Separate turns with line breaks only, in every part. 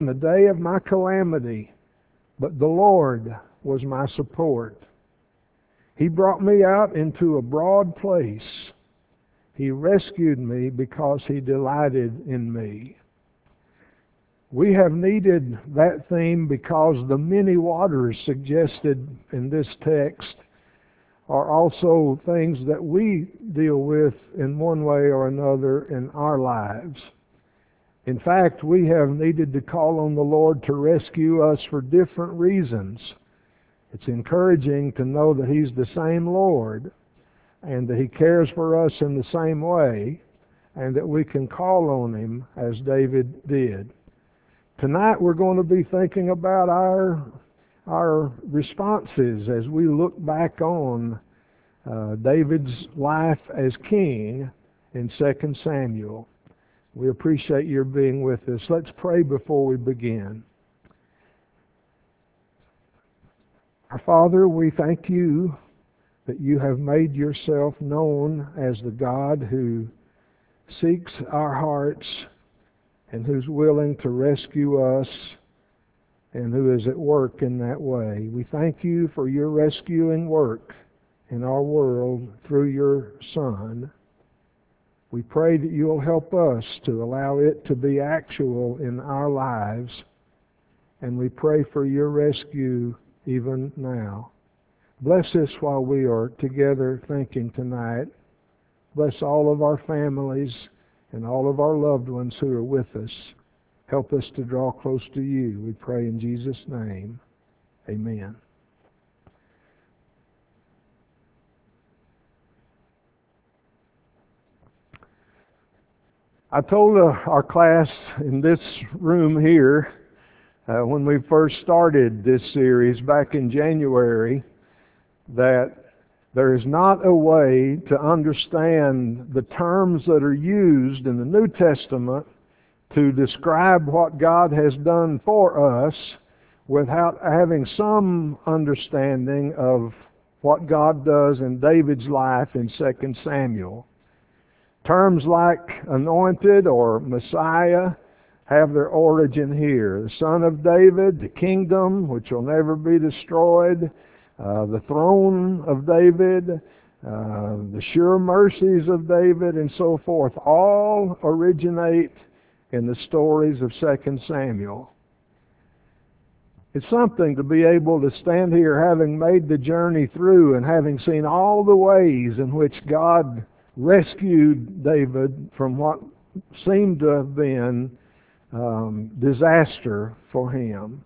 in the day of my calamity, but the Lord was my support. He brought me out into a broad place. He rescued me because He delighted in me. We have needed that theme because the many waters suggested in this text are also things that we deal with in one way or another in our lives. In fact, we have needed to call on the Lord to rescue us for different reasons. It's encouraging to know that He's the same Lord and that He cares for us in the same way and that we can call on Him as David did. Tonight we're going to be thinking about our responses as we look back on David's life as king in 2 Samuel. We appreciate your being with us. Let's pray before we begin. Our Father, we thank You that You have made Yourself known as the God who seeks our hearts and who's willing to rescue us and who is at work in that way. We thank You for Your rescuing work in our world through Your Son. We pray that You'll help us to allow it to be actual in our lives, and we pray for Your rescue even now. Bless us while we are together thinking tonight. Bless all of our families and all of our loved ones who are with us. Help us to draw close to You. We pray in Jesus' name. Amen. I told our class in this room here when we first started this series back in January that there is not a way to understand the terms that are used in the New Testament to describe what God has done for us without having some understanding of what God does in David's life in 2 Samuel. Terms like anointed or Messiah have their origin here. The Son of David, the kingdom which will never be destroyed, the throne of David, the sure mercies of David, and so forth, all originate in the stories of 2 Samuel. It's something to be able to stand here having made the journey through and having seen all the ways in which God rescued David from what seemed to have been disaster for him.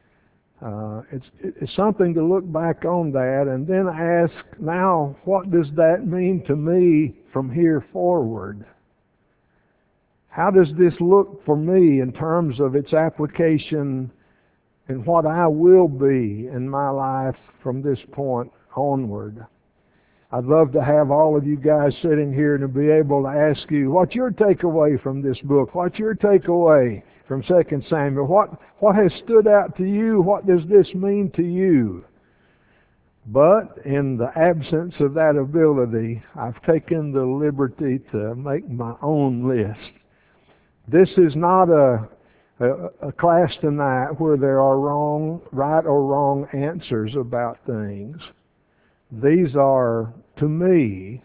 It's something to look back on that and then ask, now, what does that mean to me from here forward? How does this look for me in terms of its application and what I will be in my life from this point onward? I'd love to have all of you guys sitting here and to be able to ask you, what's your takeaway from this book? What's your takeaway from 2 Samuel? What has stood out to you? What does this mean to you? But in the absence of that ability, I've taken the liberty to make my own list. This is not a class tonight where there are right or wrong answers about things. These are, to me,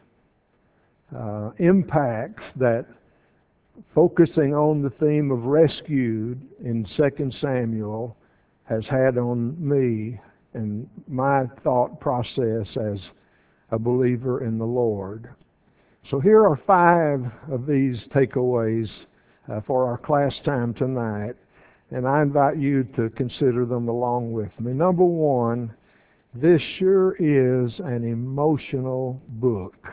impacts that focusing on the theme of rescued in 2 Samuel has had on me and my thought process as a believer in the Lord. So here are 5 of these takeaways for our class time tonight, and I invite you to consider them along with me. Number 1, this sure is an emotional book.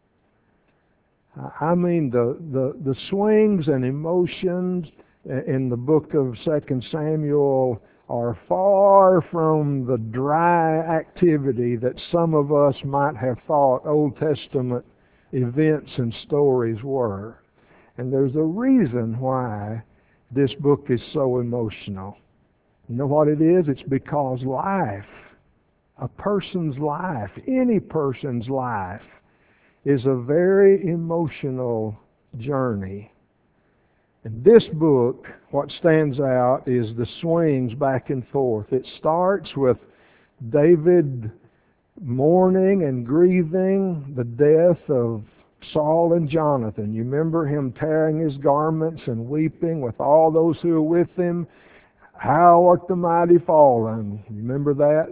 I mean, the swings and emotions in the book of 2 Samuel are far from the dry activity that some of us might have thought Old Testament events and stories were. And there's a reason why this book is so emotional. You know what it is? It's because life, a person's life, any person's life, is a very emotional journey. In this book, what stands out is the swings back and forth. It starts with David mourning and grieving the death of Saul and Jonathan. You remember him tearing his garments and weeping with all those who were with him. How art the mighty fallen? You remember that?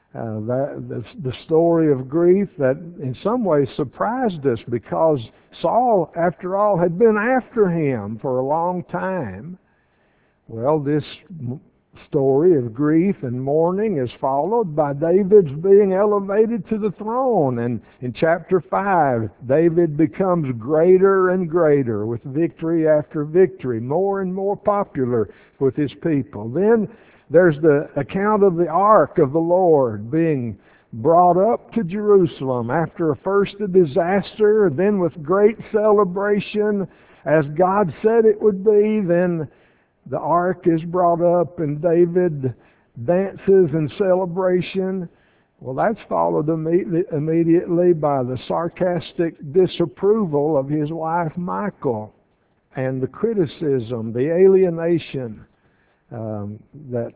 The story of grief that in some ways surprised us because Saul, after all, had been after him for a long time. Well, this story of grief and mourning is followed by David's being elevated to the throne. And in chapter 5, David becomes greater and greater with victory after victory, more and more popular with his people. Then there's the account of the ark of the Lord being brought up to Jerusalem after first a disaster, then with great celebration, as God said it would be. Then the ark is brought up and David dances in celebration. Well, that's followed immediately by the sarcastic disapproval of his wife Michal and the criticism, the alienation that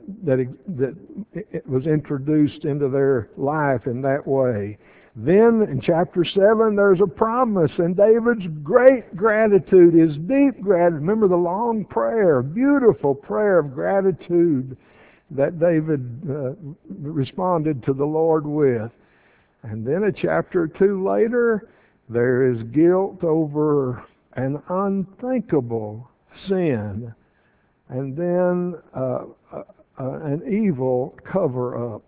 it was introduced into their life in that way. Then in chapter 7 there's a promise, and David's great gratitude, his deep gratitude. Remember the long prayer, beautiful prayer of gratitude that David responded to the Lord with. And then a chapter or two later there is guilt over an unthinkable sin, and then an evil cover-up.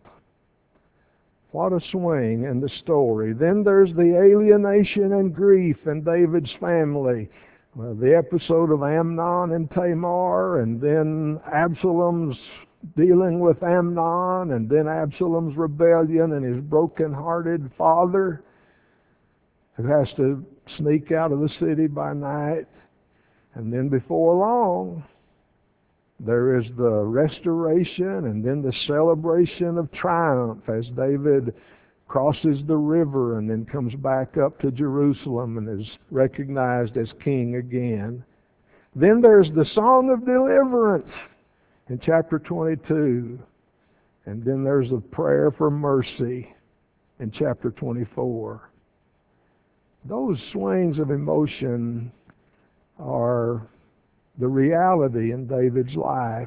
What a swing in the story. Then there's the alienation and grief in David's family. The episode of Amnon and Tamar, and then Absalom's dealing with Amnon, and then Absalom's rebellion and his broken-hearted father who has to sneak out of the city by night. And then before long, there is the restoration and then the celebration of triumph as David crosses the river and then comes back up to Jerusalem and is recognized as king again. Then there's the song of deliverance in chapter 22. And then there's the prayer for mercy in chapter 24. Those swings of emotion are the reality in David's life.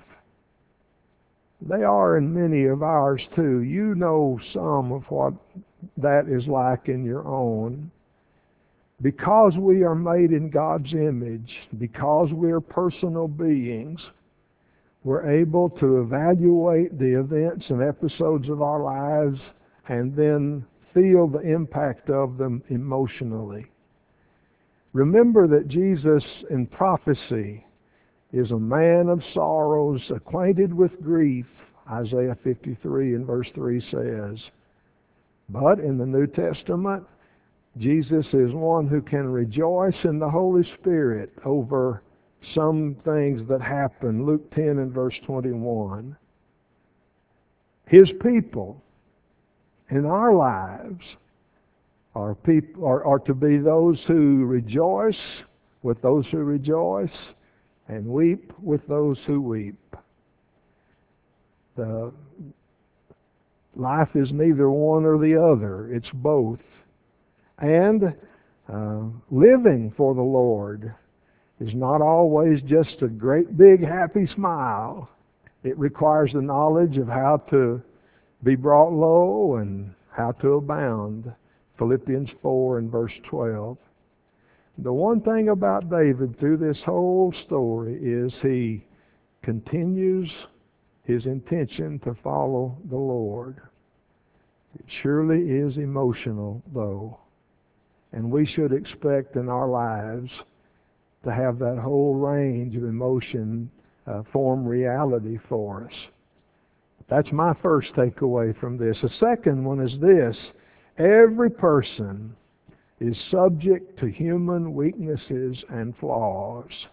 They are in many of ours too. You know some of what that is like in your own. Because we are made in God's image, because we are personal beings, we're able to evaluate the events and episodes of our lives and then feel the impact of them emotionally. Remember that Jesus in prophecy is a man of sorrows, acquainted with grief, Isaiah 53 and verse 3 says. But in the New Testament, Jesus is one who can rejoice in the Holy Spirit over some things that happen. Luke 10 and verse 21. His people in our lives are to be those who rejoice with those who rejoice, and weep with those who weep. Life is neither one or the other. It's both. And living for the Lord is not always just a great big happy smile. It requires the knowledge of how to be brought low and how to abound. Philippians 4 and verse 12. The one thing about David through this whole story is he continues his intention to follow the Lord. It surely is emotional, though, and we should expect in our lives to have that whole range of emotion form reality for us. That's my first takeaway from this. The second one is this: every person is subject to human weaknesses and flaws.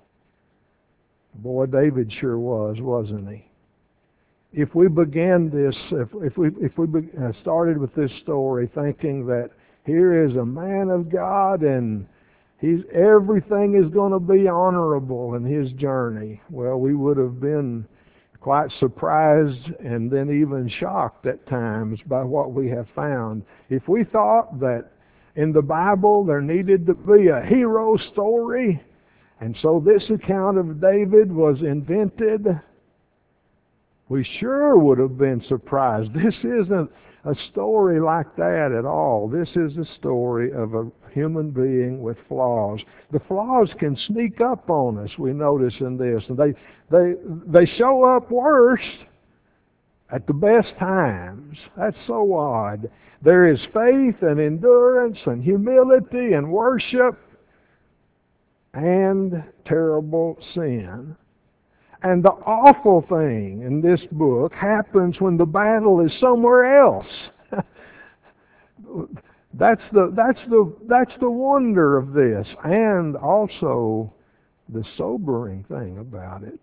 Boy, David sure was, wasn't he? If we began this, if we started with this story thinking that here is a man of God and Everything is going to be honorable in his journey. Well, we would have been quite surprised and then even shocked at times by what we have found. If we thought that in the Bible there needed to be a hero story, and so this account of David was invented, we sure would have been surprised. This isn't a story like that at all. This is a story of a human being with flaws. The flaws can sneak up on us, we notice in this. And they show up worst at the best times. That's so odd. There is faith and endurance and humility and worship and terrible sin. And the awful thing in this book happens when the battle is somewhere else. That's the wonder of this, and also the sobering thing about it.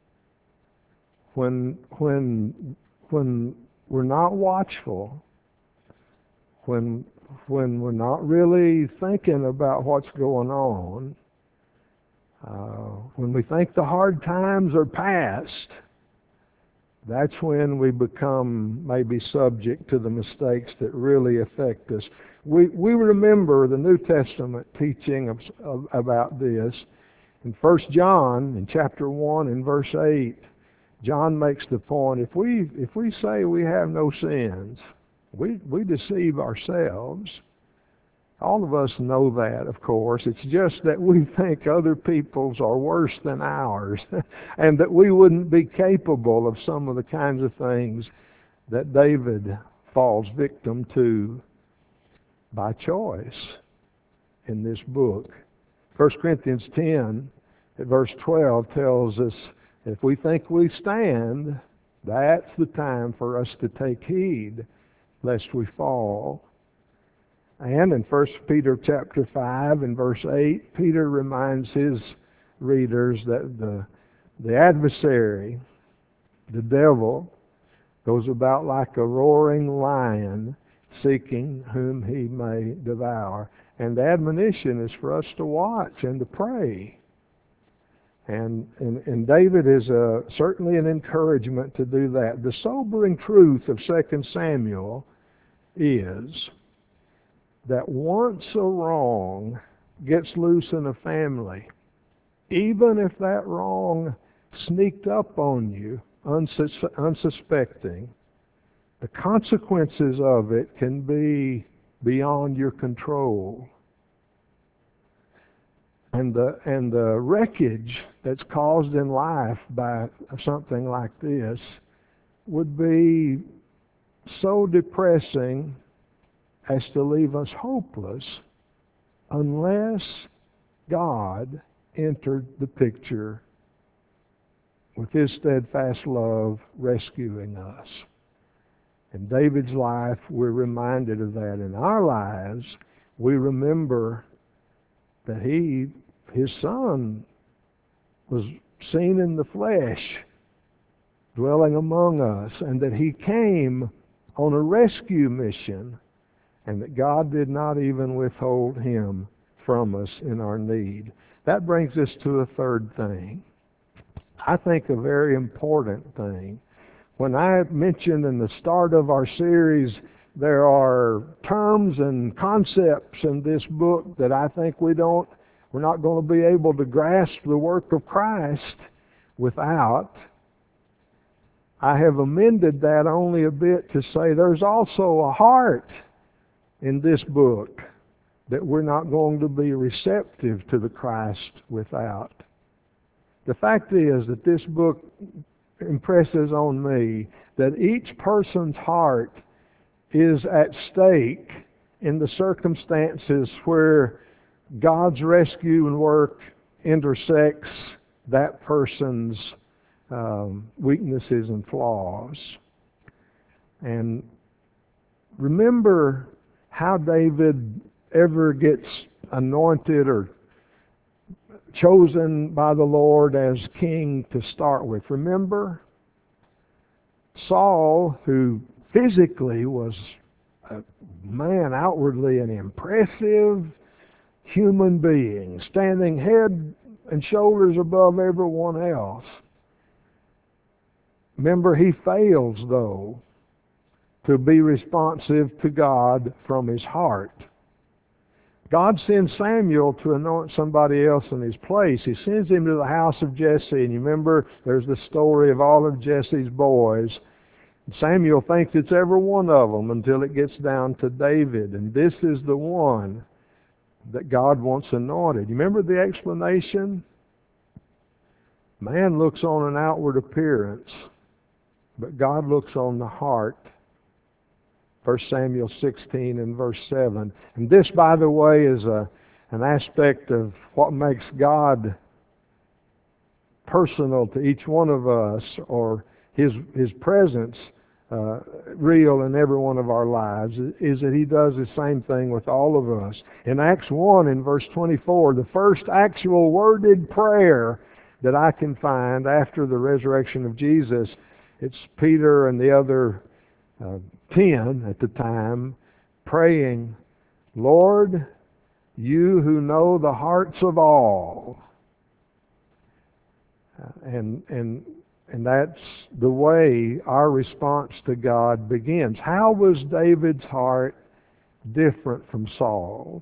When we're not watchful, when we're not really thinking about what's going on, when we think the hard times are past, that's when we become maybe subject to the mistakes that really affect us. We remember the New Testament teaching about this. In 1 John, in chapter 1 and verse 8, John makes the point, if we say we have no sins, we deceive ourselves. All of us know that, of course. It's just that we think other people's are worse than ours, and that we wouldn't be capable of some of the kinds of things that David falls victim to by choice in this book. 1 Corinthians 10 at verse 12 tells us, if we think we stand, that's the time for us to take heed lest we fall. And in 1 Peter chapter 5 and verse 8, Peter reminds his readers that the adversary, the devil, goes about like a roaring lion, seeking whom he may devour. And the admonition is for us to watch and to pray. And David is certainly an encouragement to do that. The sobering truth of 2 Samuel is that once a wrong gets loose in a family, even if that wrong sneaked up on you unsuspecting, the consequences of it can be beyond your control. And the wreckage that's caused in life by something like this would be so depressing as to leave us hopeless unless God entered the picture with his steadfast love rescuing us. In David's life, we're reminded of that. In our lives, we remember that his son was seen in the flesh, dwelling among us, and that he came on a rescue mission, and that God did not even withhold him from us in our need. That brings us to a third thing. I think a very important thing. When I mentioned in the start of our series, there are terms and concepts in this book that I think we're not going to be able to grasp the work of Christ without. I have amended that only a bit to say there's also a heart in this book that we're not going to be receptive to the Christ without. The fact is that this book impresses on me that each person's heart is at stake in the circumstances where God's rescue and work intersects that person's weaknesses and flaws. And remember how David ever gets anointed or chosen by the Lord as king to start with. Remember? Saul, who physically was a man outwardly an impressive, human being, standing head and shoulders above everyone else. Remember, he fails, though, to be responsive to God from his heart. God sends Samuel to anoint somebody else in his place. He sends him to the house of Jesse. And you remember, there's the story of all of Jesse's boys. Samuel thinks it's every one of them until it gets down to David. And this is the one that God wants anointed. You remember the explanation? Man looks on an outward appearance, but God looks on the heart. 1 Samuel 16 and verse 7. And this, by the way, is an aspect of what makes God personal to each one of us, or His presence real in every one of our lives, is that He does the same thing with all of us. In Acts 1 in verse 24, the first actual worded prayer that I can find after the resurrection of Jesus, it's Peter and the other 10 at the time praying, Lord, you who know the hearts of all. And that's the way our response to God begins. How was David's heart different from Saul's?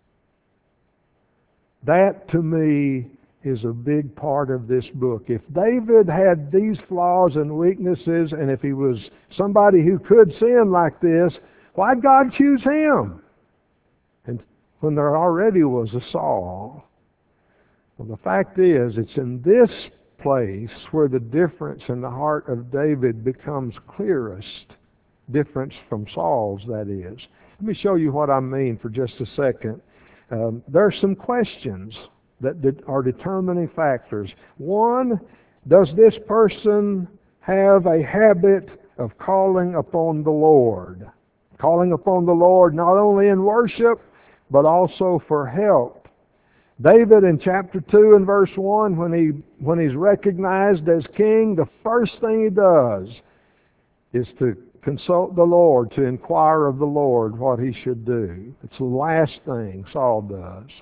That, to me, is a big part of this book. If David had these flaws and weaknesses, and if he was somebody who could sin like this, why'd God choose him? And when there already was a Saul. Well, the fact is, it's in this place where the difference in the heart of David becomes clearest. Difference from Saul's, that is. Let me show you what I mean for just a second. There are some questions that are determining factors. One, does this person have a habit of calling upon the Lord? Calling upon the Lord not only in worship, but also for help. David in chapter 2 and verse 1, when he's recognized as king, the first thing he does is to consult the Lord, to inquire of the Lord what he should do. It's the last thing Saul does.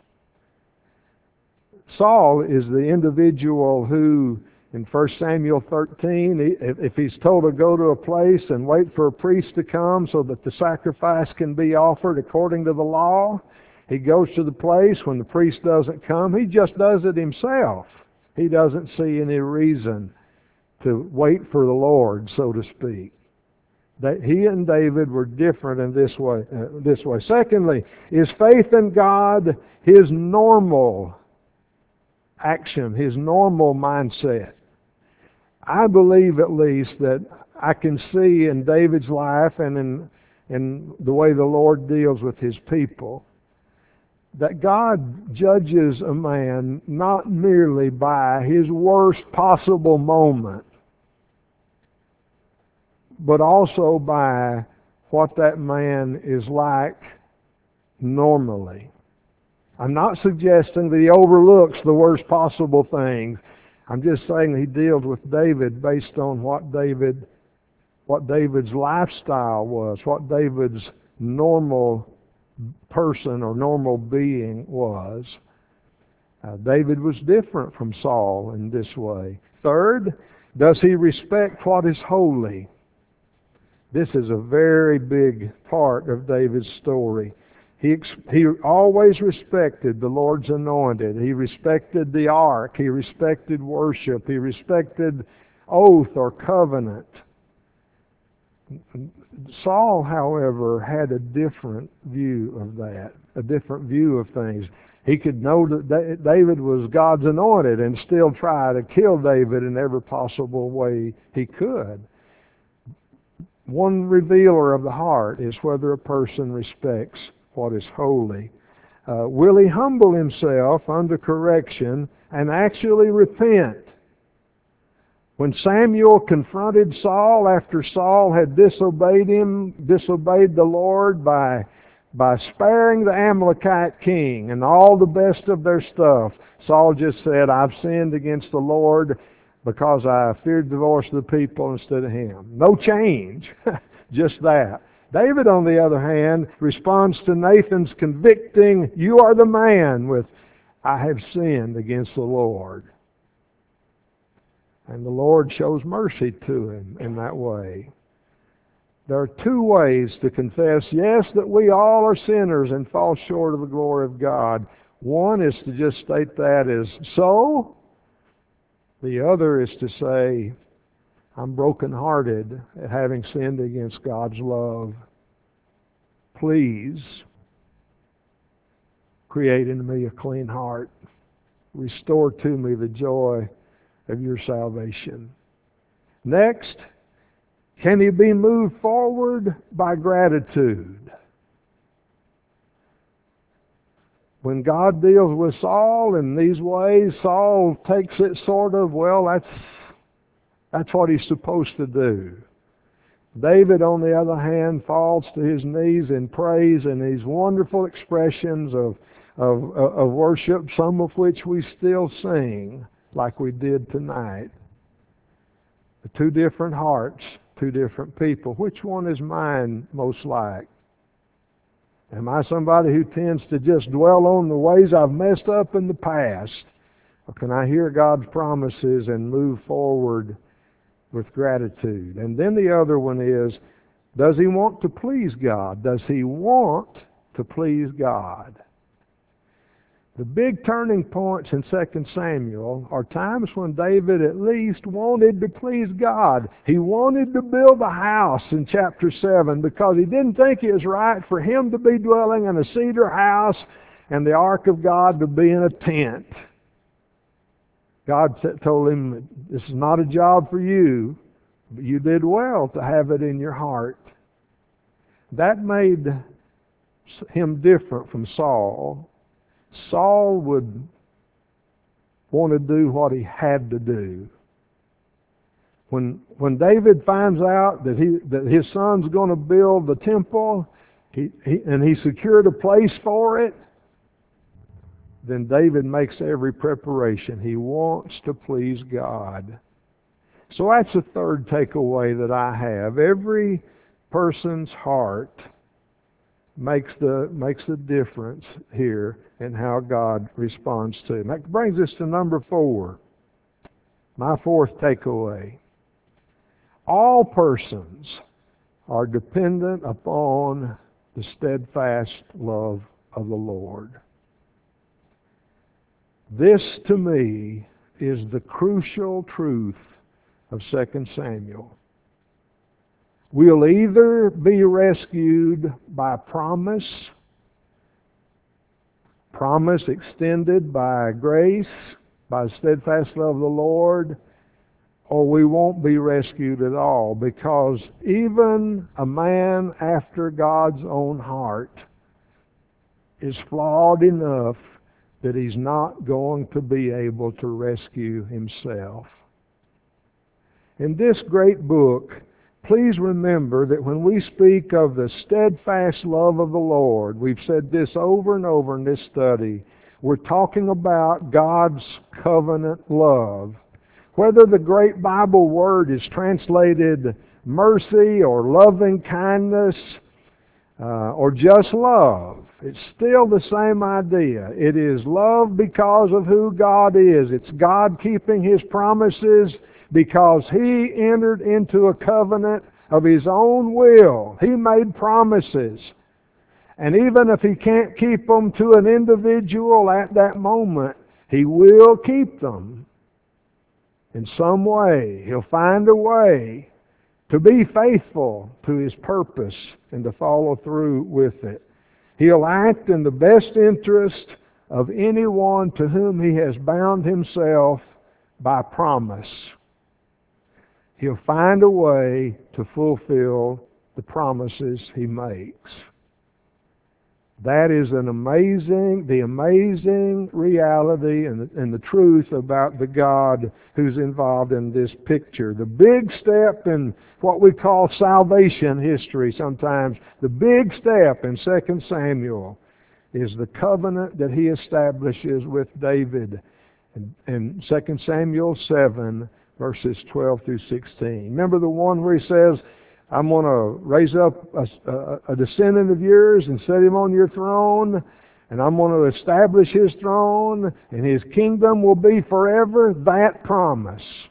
Saul is the individual who, in 1 Samuel 13, if he's told to go to a place and wait for a priest to come so that the sacrifice can be offered according to the law, he goes to the place. When the priest doesn't come, he just does it himself. He doesn't see any reason to wait for the Lord, so to speak. He and David were different in this way. Secondly, is faith in God his normal action, his normal mindset? I believe at least that I can see in David's life and in the way the Lord deals with his people, that God judges a man not merely by his worst possible moment, but also by what that man is like normally. I'm not suggesting that he overlooks the worst possible things. I'm just saying he deals with David based on what David's lifestyle was, what David's normal person or normal being was. David was different from Saul in this way. Third, does he respect what is holy? This is a very big part of David's story. He always respected the Lord's anointed. He respected the ark. He respected worship. He respected oath or covenant. Saul, however, had a different view of that, a different view of things. He could know that David was God's anointed and still try to kill David in every possible way he could. One revealer of the heart is whether a person respects what is holy. Will he humble himself under correction and actually repent? When Samuel confronted Saul after Saul had disobeyed the Lord by sparing the Amalekite king and all the best of their stuff, Saul just said, I've sinned against the Lord because I feared the voice of the people instead of him. No change, just that. David, on the other hand, responds to Nathan's convicting, "You are the man," with, "I have sinned against the Lord." And the Lord shows mercy to him in that way. There are two ways to confess, yes, that we all are sinners and fall short of the glory of God. One is to just state that as so. The other is to say, I'm brokenhearted at having sinned against God's love. Please create in me a clean heart. Restore to me the joy of your salvation. Next, can he be moved forward by gratitude? When God deals with Saul in these ways, Saul takes it sort of, well, that's what he's supposed to do. David, on the other hand, falls to his knees in praise and these wonderful expressions of worship, some of which we still sing like we did tonight. The two different hearts, two different people. Which one is mine most like? Am I somebody who tends to just dwell on the ways I've messed up in the past? Or can I hear God's promises and move forward with gratitude? And then the other one is, does he want to please God? Does he want to please God? The big turning points in 2 Samuel are times when David at least wanted to please God. He wanted to build a house in chapter 7 because he didn't think it was right for him to be dwelling in a cedar house and the ark of God to be in a tent. God told him, this is not a job for you, but you did well to have it in your heart. That made him different from Saul. Saul would want to do what he had to do. When David finds out that his son's going to build the temple, and he secured a place for it, then David makes every preparation. He wants to please God. So that's the third takeaway that I have. Every person's heart makes the difference here in how God responds to him. That brings us to number 4. My fourth takeaway. All persons are dependent upon the steadfast love of the Lord. This, to me, is the crucial truth of 2 Samuel. We'll either be rescued by promise extended by grace, by the steadfast love of the Lord, or we won't be rescued at all, because even a man after God's own heart is flawed enough that he's not going to be able to rescue himself. In this great book, please remember that when we speak of the steadfast love of the Lord, we've said this over and over in this study, we're talking about God's covenant love. Whether the great Bible word is translated mercy or loving kindness or just love, it's still the same idea. It is love because of who God is. It's God keeping His promises because He entered into a covenant of His own will. He made promises. And even if He can't keep them to an individual at that moment, He will keep them in some way. He'll find a way to be faithful to His purpose and to follow through with it. He'll act in the best interest of anyone to whom He has bound Himself by promise. He'll find a way to fulfill the promises He makes. That is the amazing reality and the truth about the God who's involved in this picture. The big step in what we call salvation history sometimes, the big step in 2 Samuel is the covenant that He establishes with David in 2 Samuel 7, verses 12 through 16. Remember the one where He says, I'm going to raise up a descendant of yours and set him on your throne, and I'm going to establish his throne, and his kingdom will be forever. That promise.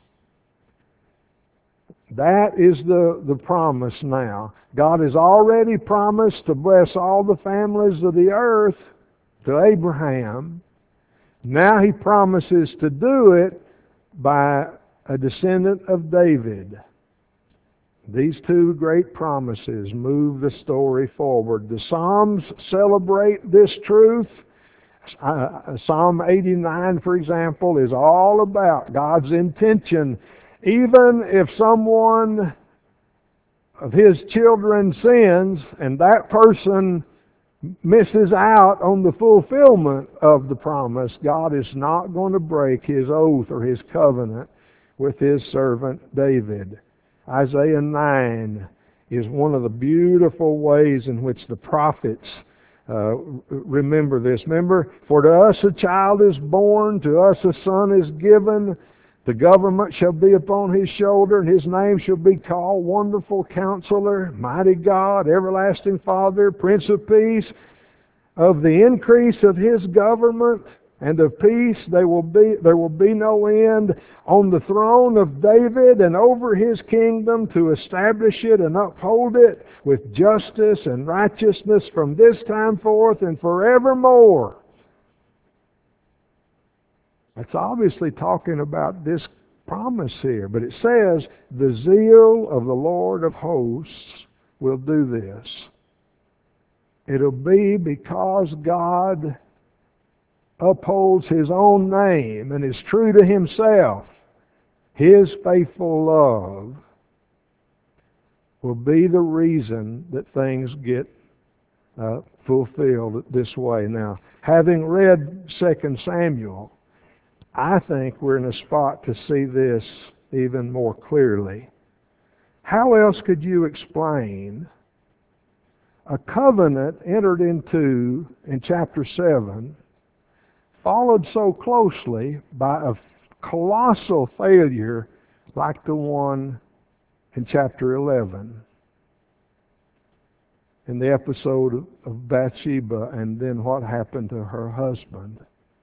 That is the promise now. God has already promised to bless all the families of the earth to Abraham. Now he promises to do it by a descendant of David. These two great promises move the story forward. The Psalms celebrate this truth. Psalm 89, for example, is all about God's intention. Even if someone of his children sins and that person misses out on the fulfillment of the promise, God is not going to break his oath or his covenant with his servant David. Isaiah 9 is one of the beautiful ways in which the prophets remember this. Remember, for to us a child is born, to us a son is given, the government shall be upon his shoulder, and his name shall be called Wonderful Counselor, Mighty God, Everlasting Father, Prince of Peace. Of the increase of his government and of peace there will be no end on the throne of David and over his kingdom, to establish it and uphold it with justice and righteousness from this time forth and forevermore. It's obviously talking about this promise here, but it says, the zeal of the Lord of hosts will do this. It'll be because God upholds his own name and is true to himself. His faithful love will be the reason that things get fulfilled this way. Now, having read 2 Samuel, I think we're in a spot to see this even more clearly. How else could you explain a covenant entered into in chapter 7, followed so closely by a colossal failure like the one in chapter 11, in the episode of Bathsheba and then what happened to her husband?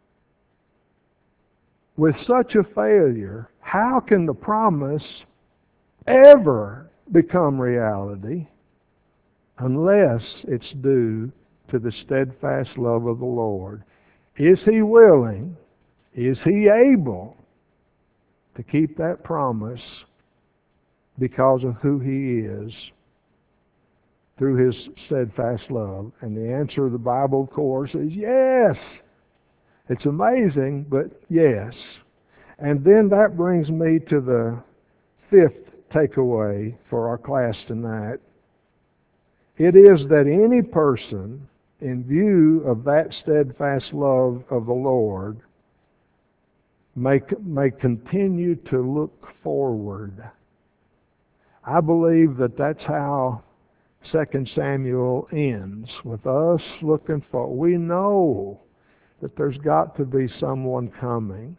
With such a failure, how can the promise ever become reality unless it's due to the steadfast love of the Lord? Is he willing? Is he able to keep that promise because of who he is through his steadfast love? And the answer of the Bible, of course, is yes. It's amazing, but yes. And then that brings me to the fifth takeaway for our class tonight. It is that any person, in view of that steadfast love of the Lord, may continue to look forward. I believe that that's how 2 Samuel ends, with us looking forward. We know that there's got to be someone coming.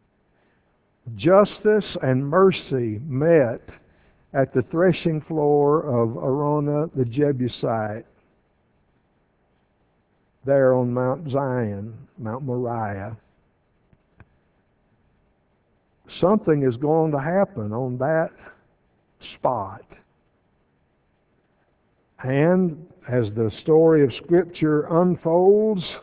Justice and mercy met at the threshing floor of Araunah the Jebusite, there on Mount Zion, Mount Moriah. Something is going to happen on that spot. And as the story of Scripture unfolds,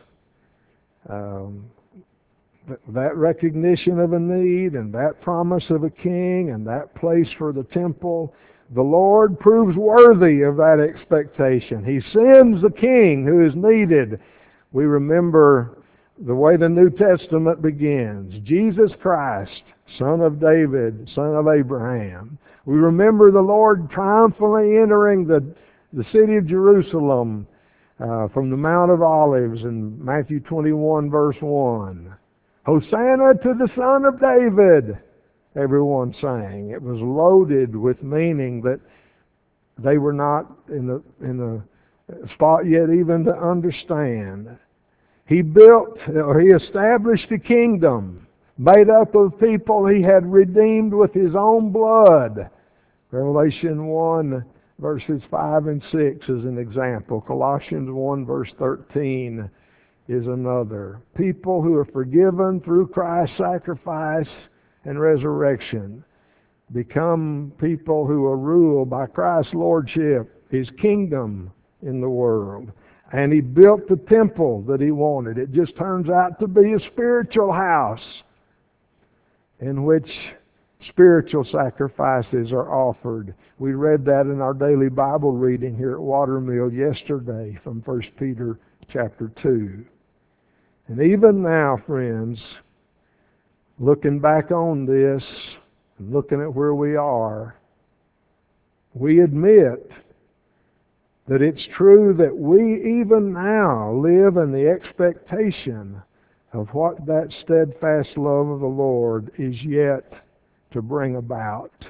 that recognition of a need and that promise of a king and that place for the temple, the Lord proves worthy of that expectation. He sends the king who is needed. We remember the way the New Testament begins. Jesus Christ, Son of David, Son of Abraham. We remember the Lord triumphantly entering the city of Jerusalem from the Mount of Olives in Matthew 21, verse 1. Hosanna to the Son of David, everyone sang. It was loaded with meaning that they were not in the spot yet even to understand. He established a kingdom made up of people he had redeemed with his own blood. Revelation 1 verses 5 and 6 is an example. Colossians 1 verse 13 is another. People who are forgiven through Christ's sacrifice and resurrection become people who are ruled by Christ's lordship, His kingdom in the world. And He built the temple that He wanted. It just turns out to be a spiritual house in which spiritual sacrifices are offered. We read that in our daily Bible reading here at Watermill yesterday from 1 Peter chapter 2. And even now, friends, looking back on this and looking at where we are, we admit that it's true that we even now live in the expectation of what that steadfast love of the Lord is yet to bring about.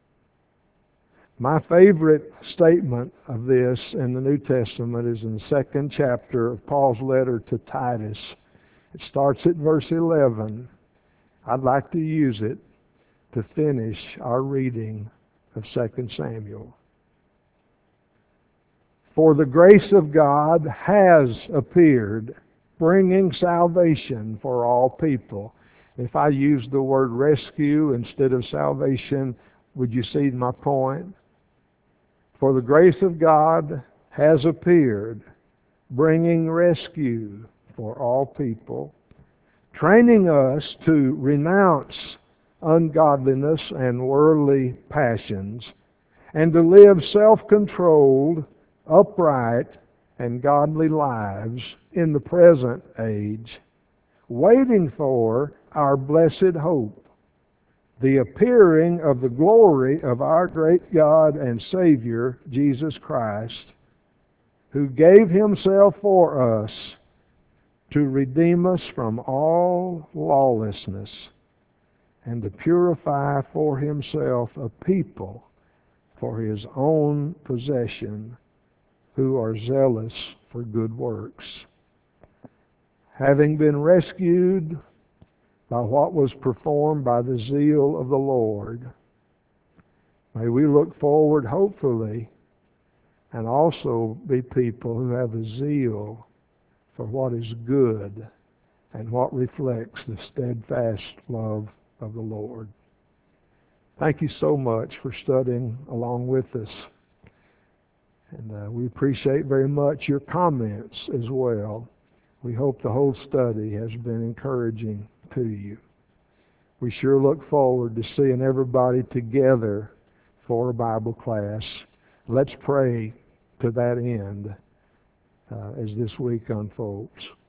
My favorite statement of this in the New Testament is in the 2nd chapter of Paul's letter to Titus. It starts at verse 11. I'd like to use it to finish our reading of 2 Samuel. For the grace of God has appeared, bringing salvation for all people. If I used the word rescue instead of salvation, would you see my point? For the grace of God has appeared, bringing rescue for all people, training us to renounce ungodliness and worldly passions, and to live self-controlled, upright, and godly lives in the present age, waiting for our blessed hope, the appearing of the glory of our great God and Savior, Jesus Christ, who gave Himself for us to redeem us from all lawlessness and to purify for Himself a people for His own possession who are zealous for good works. Having been rescued by what was performed by the zeal of the Lord, may we look forward hopefully and also be people who have a zeal for what is good and what reflects the steadfast love of the Lord. Thank you so much for studying along with us. And we appreciate very much your comments as well. We hope the whole study has been encouraging to you. We sure look forward to seeing everybody together for a Bible class. Let's pray to that end as this week unfolds.